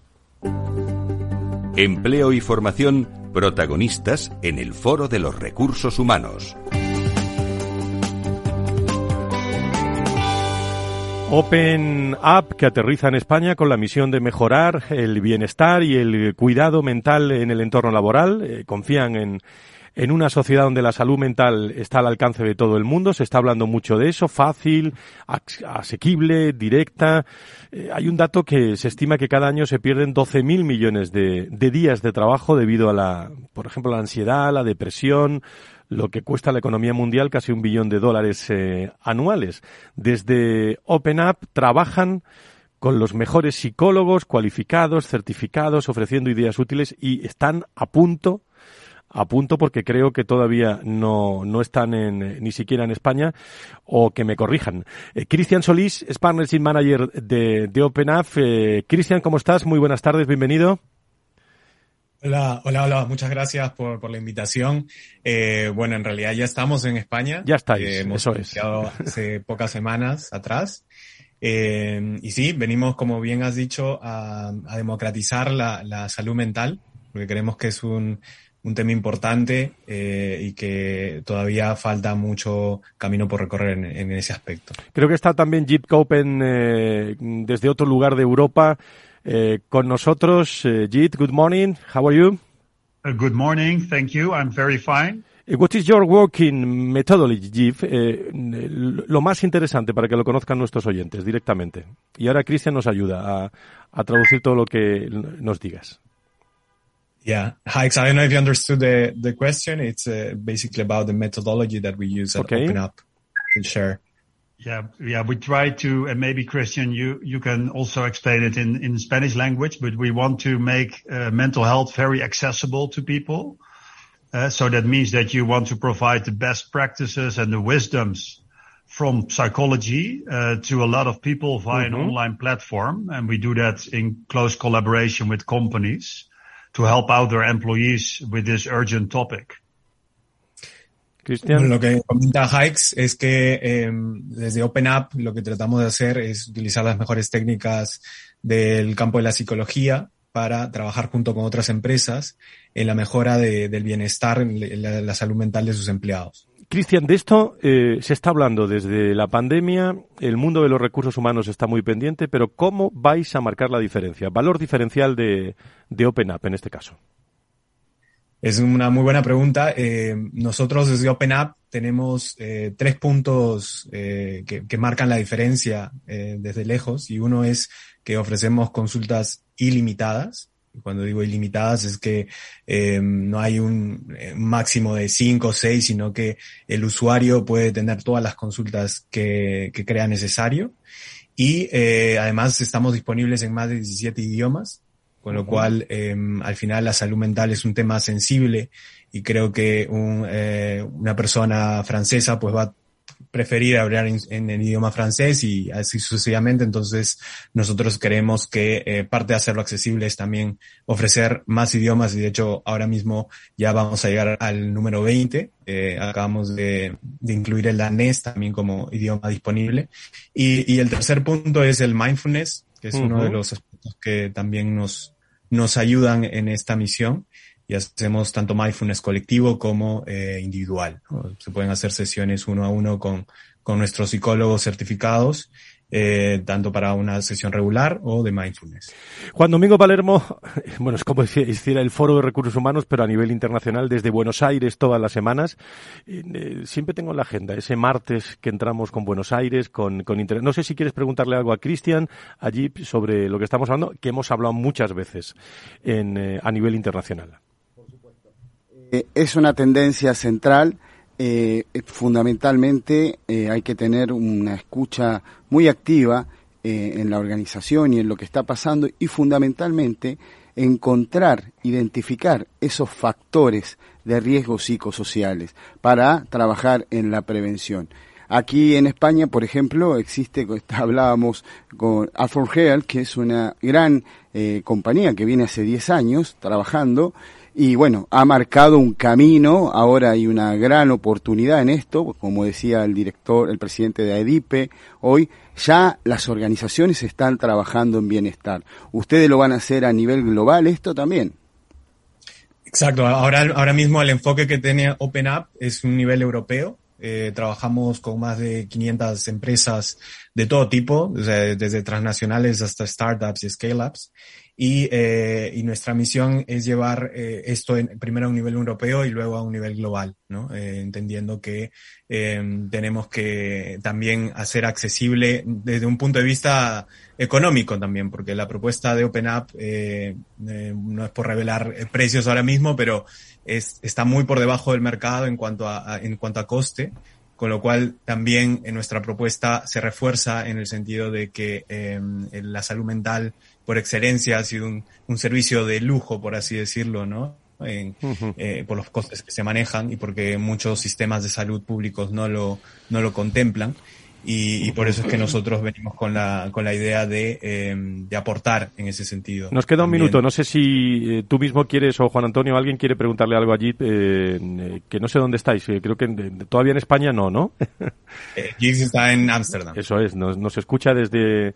Empleo y formación, protagonistas en el Foro de los Recursos Humanos. Open Up, que aterriza en España con la misión de mejorar el bienestar y el cuidado mental en el entorno laboral. Eh, confían en, en una sociedad donde la salud mental está al alcance de todo el mundo. Se está hablando mucho de eso, fácil, asequible, directa. Eh, hay un dato que se estima que cada año se pierden doce mil millones de, de días de trabajo debido a la, por ejemplo, la ansiedad, la depresión, lo que cuesta a la economía mundial, casi un billón de dólares eh, anuales. Desde Open Up trabajan con los mejores psicólogos cualificados, certificados, ofreciendo ideas útiles, y están a punto, a punto porque creo que todavía no, no están en, ni siquiera en España, o que me corrijan. Eh, Cristian Solís es Partnership Manager de, de Open Up. Eh, Cristian, ¿cómo estás? Muy buenas tardes, bienvenido. Hola, hola, hola. Muchas gracias por, por la invitación. Eh, bueno, en realidad ya estamos en España. Ya estáis, eh, hemos eso es. hace pocas semanas atrás. Eh, y sí, venimos, como bien has dicho, a, a democratizar la, la salud mental, porque creemos que es un, un tema importante eh, y que todavía falta mucho camino por recorrer en, en ese aspecto. Creo que está también Jit Copen eh, desde otro lugar de Europa. Eh, con nosotros, uh, Jit, good morning. How are you? Uh, good morning, thank you. I'm very fine. Uh, what is your working methodology, Jit? Eh, lo más interesante para que lo conozcan nuestros oyentes directamente. Y ahora Cristian nos ayuda a, a traducir todo lo que nos digas. Yeah, Hikes, I don't know if you understood the, the question. It's uh, basically about the methodology that we use at okay. Open Up to share. Yeah, yeah, we try to, and maybe Christian, you, you can also explain it in, in Spanish language, but we want to make uh, mental health very accessible to people. Uh, so that means that you want to provide the best practices and the wisdoms from psychology uh, to a lot of people via mm-hmm. an online platform. And we do that in close collaboration with companies to help out their employees with this urgent topic. Cristian. Bueno, lo que comenta Hikes es que eh, desde Open Up lo que tratamos de hacer es utilizar las mejores técnicas del campo de la psicología para trabajar junto con otras empresas en la mejora de, del bienestar, en la, la salud mental de sus empleados. Cristian, de esto eh, se está hablando desde la pandemia, el mundo de los recursos humanos está muy pendiente, pero ¿cómo vais a marcar la diferencia? Valor diferencial de, de Open Up en este caso. Es una muy buena pregunta. Eh, nosotros desde Open Up tenemos eh, tres puntos eh, que, que marcan la diferencia eh, desde lejos, y uno es que ofrecemos consultas ilimitadas. Cuando digo ilimitadas es que eh, no hay un, un máximo de cinco o seis, sino que el usuario puede tener todas las consultas que, que crea necesario. Y eh, además estamos disponibles en más de diecisiete idiomas. Con lo cual, eh, al final la salud mental es un tema sensible, y creo que un, eh, una persona francesa pues va a preferir hablar en, en el idioma francés y así sucesivamente. Entonces, nosotros creemos que eh, parte de hacerlo accesible es también ofrecer más idiomas, y de hecho ahora mismo ya vamos a llegar al número veinte. Eh, acabamos de, de incluir el danés también como idioma disponible. Y, y el tercer punto es el mindfulness, que es uh-huh. uno de los aspectos que también nos, nos ayudan en esta misión, y hacemos tanto mindfulness colectivo como eh, individual, ¿no? Se pueden hacer sesiones uno a uno con, con nuestros psicólogos certificados, eh, tanto para una sesión regular o de mindfulness. Juan Domingo Palermo, bueno, es como si hiciera el Foro de Recursos Humanos, pero a nivel internacional, desde Buenos Aires todas las semanas. Eh, siempre tengo en la agenda ese martes que entramos con Buenos Aires, con, con Internet. No sé si quieres preguntarle algo a Cristian allí sobre lo que estamos hablando, que hemos hablado muchas veces en, eh, a nivel internacional. Por supuesto. Eh, es una tendencia central. Eh, fundamentalmente eh, hay que tener una escucha muy activa eh, en la organización y en lo que está pasando, y fundamentalmente encontrar, identificar esos factores de riesgo psicosociales para trabajar en la prevención. Aquí en España, por ejemplo, existe, hablábamos con Alfred Health, que es una gran eh, compañía que viene hace diez años trabajando. Y bueno, ha marcado un camino. Ahora hay una gran oportunidad en esto, como decía el director, el presidente de AEDIPE, hoy ya las organizaciones están trabajando en bienestar. ¿Ustedes lo van a hacer a nivel global esto también? Exacto, ahora, ahora mismo el enfoque que tiene Open Up es un nivel europeo. Eh, trabajamos con más de quinientas empresas de todo tipo, o sea, desde transnacionales hasta startups y scale-ups. Y, eh, y nuestra misión es llevar eh, esto en, primero a un nivel europeo y luego a un nivel global, ¿no? Eh, entendiendo que eh, tenemos que también hacer accesible desde un punto de vista económico también, porque la propuesta de OpenApp, eh, eh, no es por revelar precios ahora mismo, pero es, está muy por debajo del mercado en cuanto a, a en cuanto a coste. Con lo cual también en nuestra propuesta se refuerza en el sentido de que eh, la salud mental por excelencia ha sido un, un servicio de lujo, por así decirlo, ¿no? En, uh-huh. eh, por los costes que se manejan y porque muchos sistemas de salud públicos no lo, no lo contemplan. Y, y por eso es que nosotros venimos con la, con la idea de, eh, de aportar en ese sentido. Nos queda un También. minuto. No sé si eh, tú mismo quieres o Juan Antonio alguien quiere preguntarle algo allí, eh, que no sé dónde estáis. Eh, creo que en, todavía en España no, ¿no? eh, Giggs está en Ámsterdam. Eso es, nos, nos escucha desde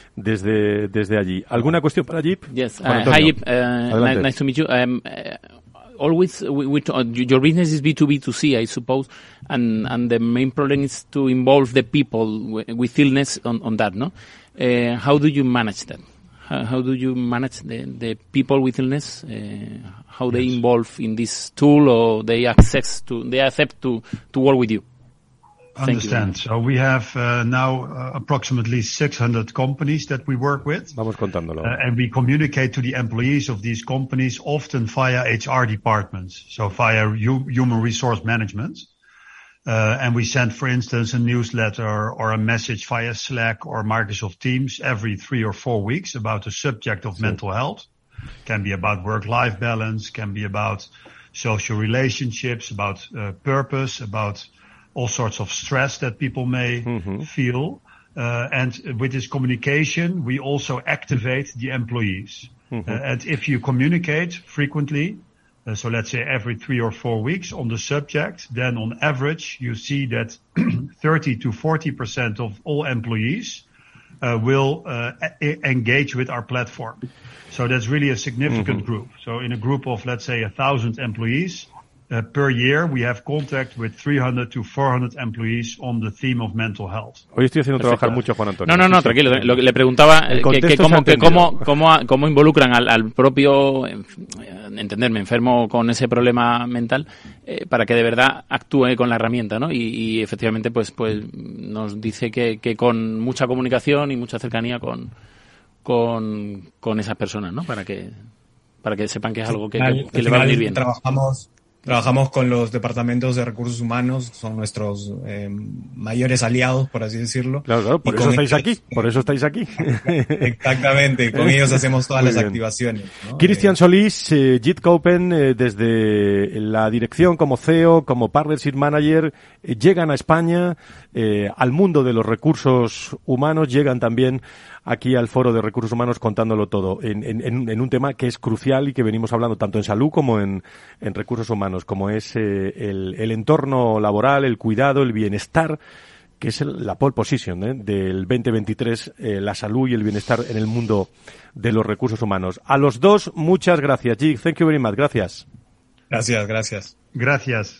desde desde allí. ¿Alguna cuestión para Jeep? Yes. Uh, hi, Jeep. Uh, nice, nice to meet you. Um, uh, Always, we, we, your business is B two B two C, I suppose, and, and the main problem is to involve the people with illness on, on that, no? Uh, how do you manage that? How, how do you manage the, the people with illness? Uh, how they yes. involve in this tool, or they access to, they accept to, to work with you? Understand. So we have uh, now uh, approximately six hundred companies that we work with. Vamos contándolo. Uh, and we communicate to the employees of these companies often via H R departments, so via hu- human resource management. Uh, and we send, for instance, a newsletter or a message via Slack or Microsoft Teams every three or four weeks about a subject of sí. mental health. Can be about work-life balance, can be about social relationships, about uh, purpose, about all sorts of stress that people may mm-hmm. feel. Uh, and with this communication, we also activate the employees. Mm-hmm. Uh, and if you communicate frequently, uh, so let's say every three or four weeks on the subject, then on average, you see that thirty to forty percent of all employees uh, will uh, a- engage with our platform. So that's really a significant mm-hmm. group. So in a group of, let's say, a thousand employees, Uh, per year, we have contact with three hundred to four hundred employees on the theme of mental health. Hoy estoy haciendo Perfecto. trabajar mucho Juan Antonio. No, no, no, sí, tranquilo. Sí. Lo que le preguntaba eh, que, que cómo, que cómo, cómo, cómo involucran al, al propio, eh, entenderme, enfermo con ese problema mental, eh, para que de verdad actúe con la herramienta, ¿no? Y, y efectivamente, pues, pues nos dice que, que con mucha comunicación y mucha cercanía con, con, con esas personas, ¿no? Para que, para que sepan que es algo que, que, que le va a venir bien. Trabajamos Trabajamos con los departamentos de recursos humanos, son nuestros eh, mayores aliados, por así decirlo. Claro, claro, por y eso estáis ellos, aquí, por eso estáis aquí. Exactamente, con ellos hacemos todas Muy las bien. activaciones, ¿no? Cristian Solís, eh, Jit Copen, eh, desde la dirección como C E O, como Partnership Manager, eh, llegan a España, eh, al mundo de los recursos humanos, llegan también aquí al Foro de Recursos Humanos contándolo todo, en, en, en un tema que es crucial y que venimos hablando tanto en salud como en, en recursos humanos, como es eh, el, el entorno laboral, el cuidado, el bienestar, que es el, la pole position ¿eh? del veinte veintitrés, eh, la salud y el bienestar en el mundo de los recursos humanos. A los dos, muchas gracias. Jig, thank you very much. Gracias. Gracias, gracias. Gracias.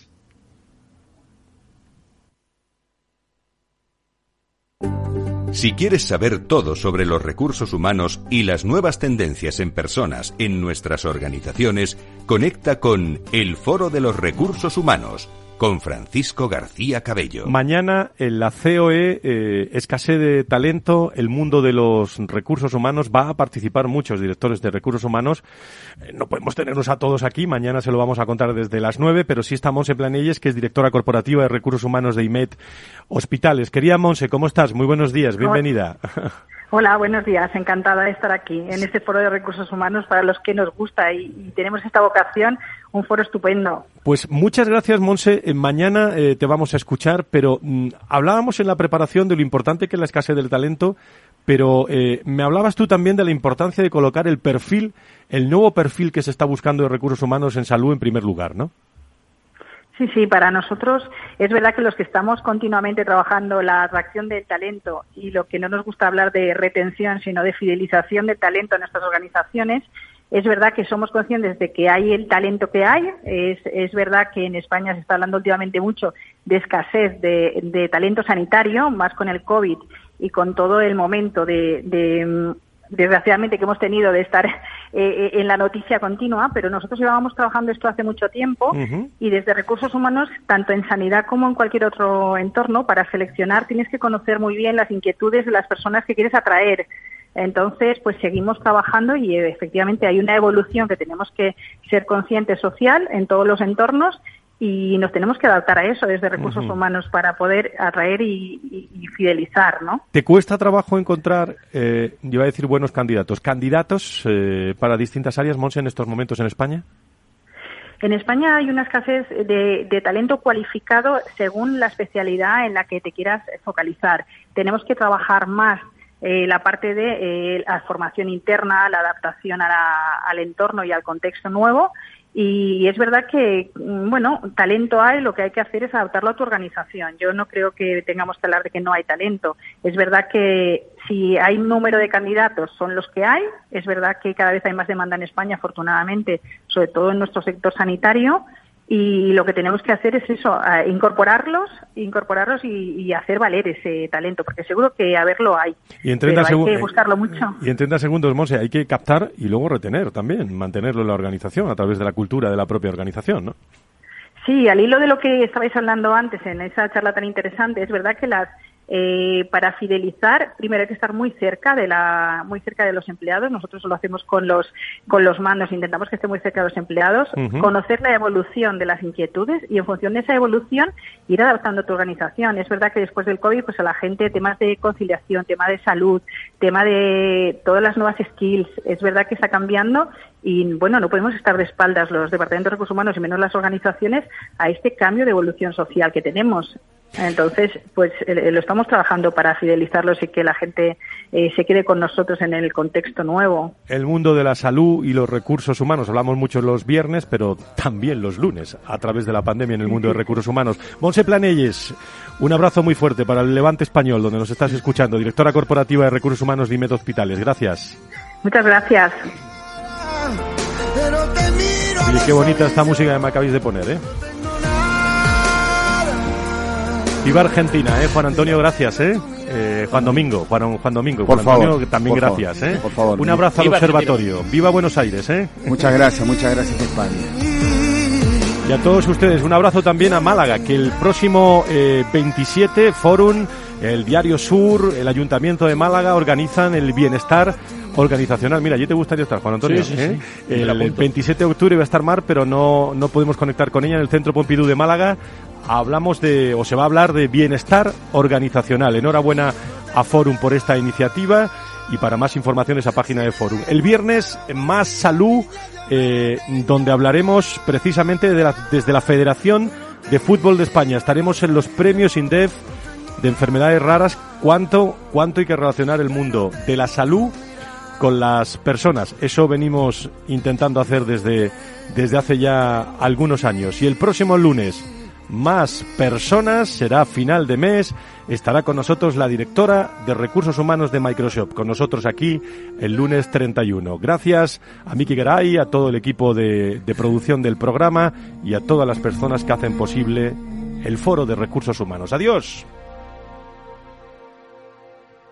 Si quieres saber todo sobre los recursos humanos y las nuevas tendencias en personas en nuestras organizaciones, conecta con el Foro de los Recursos Humanos con Francisco García Cabello. Mañana en la C O E, eh, escasez de talento, el mundo de los recursos humanos, va a participar muchos directores de recursos humanos. Eh, no podemos tenerlos a todos aquí, mañana se lo vamos a contar desde las nueve, pero sí está Monse Planelles, que es directora corporativa de recursos humanos de I M E D Hospitales. Querida Monse, ¿cómo estás? Muy buenos días, bienvenida. Hola, buenos días. Encantada de estar aquí en este foro de recursos humanos para los que nos gusta y, y tenemos esta vocación, un foro estupendo. Pues muchas gracias, Monse. Eh, mañana eh, te vamos a escuchar, pero mm, hablábamos en la preparación de lo importante que es la escasez del talento, pero eh, me hablabas tú también de la importancia de colocar el perfil, el nuevo perfil que se está buscando de recursos humanos en salud en primer lugar, ¿no? Sí, sí, para nosotros es verdad que los que estamos continuamente trabajando la atracción del talento y lo que no nos gusta hablar de retención, sino de fidelización del talento en nuestras organizaciones, Es verdad que somos conscientes de que hay el talento que hay. Es, es verdad que en España se está hablando últimamente mucho de escasez de, de talento sanitario, más con el COVID y con todo el momento de, de desgraciadamente que hemos tenido de estar eh, en la noticia continua, pero nosotros llevábamos trabajando esto hace mucho tiempo uh-huh. y desde recursos humanos, tanto en sanidad como en cualquier otro entorno, para seleccionar tienes que conocer muy bien las inquietudes de las personas que quieres atraer. Entonces, pues seguimos trabajando y efectivamente hay una evolución que tenemos que ser conscientes social en todos los entornos y nos tenemos que adaptar a eso desde recursos uh-huh. humanos para poder atraer y, y, y fidelizar, ¿no? ¿Te cuesta trabajo encontrar, eh, yo iba a decir buenos candidatos, candidatos eh, para distintas áreas, Montse, en estos momentos en España? En España hay una escasez de, de talento cualificado según la especialidad en la que te quieras focalizar. Tenemos que trabajar más Eh, la parte de eh, la formación interna, la adaptación a la, al entorno y al contexto nuevo. Y es verdad que, bueno, talento hay, lo que hay que hacer es adaptarlo a tu organización. Yo no creo que tengamos que hablar de que no hay talento. Es verdad que si hay un número de candidatos son los que hay. Es verdad que cada vez hay más demanda en España, afortunadamente, sobre todo en nuestro sector sanitario. Y lo que tenemos que hacer es eso, incorporarlos, incorporarlos y, y hacer valer ese talento, porque seguro que a verlo hay, y en pero hay segu- que buscarlo mucho. Y en treinta segundos, Monse, hay que captar y luego retener también, mantenerlo en la organización a través de la cultura de la propia organización, ¿no? Sí, al hilo de lo que estabais hablando antes en esa charla tan interesante, es verdad que las Eh, para fidelizar, primero hay que estar muy cerca de la, muy cerca de los empleados. Nosotros lo hacemos con los, con los mandos, intentamos que esté muy cerca de los empleados, uh-huh. conocer la evolución de las inquietudes y en función de esa evolución ir adaptando tu organización. Es verdad que después del COVID, pues a la gente, temas de conciliación, tema de salud, tema de todas las nuevas skills, es verdad que está cambiando y bueno, no podemos estar de espaldas los departamentos de recursos humanos y menos las organizaciones a este cambio de evolución social que tenemos. Entonces, pues eh, lo estamos trabajando para fidelizarlos y que la gente eh, se quede con nosotros en el contexto nuevo. El mundo de la salud y los recursos humanos. Hablamos mucho los viernes, pero también los lunes, a través de la pandemia en el mundo de recursos humanos. Montse Planelles, un abrazo muy fuerte para el Levante Español, donde nos estás escuchando. Directora Corporativa de Recursos Humanos de IMED Hospitales. Gracias. Muchas gracias. Oye, qué bonita esta música que me acabáis de poner, ¿eh? Viva Argentina, ¿eh? Juan Antonio, gracias, ¿eh? eh Juan Domingo, Juan, Juan Domingo, por Juan favor, Antonio, también por gracias, favor, ¿eh? Por favor. Un abrazo al observatorio. Argentina. Viva Buenos Aires, ¿eh? Muchas gracias, muchas gracias, España. Y a todos ustedes, un abrazo también a Málaga, que el próximo eh, veintisiete, Fórum, el Diario Sur, el Ayuntamiento de Málaga organizan el bienestar organizacional. Mira, ¿ya te gustaría estar, Juan Antonio? Sí, sí, ¿eh? sí. El, el veintisiete de octubre va a estar Mar, pero no, no podemos conectar con ella en el Centro Pompidou de Málaga. Hablamos de, o se va a hablar de bienestar organizacional. Enhorabuena a Fórum por esta iniciativa y para más información esa página de Fórum. El viernes, más salud, eh, donde hablaremos precisamente de la, desde la Federación de Fútbol de España. Estaremos en los premios INDEF de enfermedades raras. ¿Cuánto, cuánto hay que relacionar el mundo de la salud con las personas? Eso venimos intentando hacer desde, desde hace ya algunos años. Y el próximo lunes, más personas, será final de mes, estará con nosotros la directora de Recursos Humanos de Microsoft, con nosotros aquí el lunes treinta y uno. Gracias a Miki Garay, a todo el equipo de, de producción del programa y a todas las personas que hacen posible el Foro de Recursos Humanos. Adiós.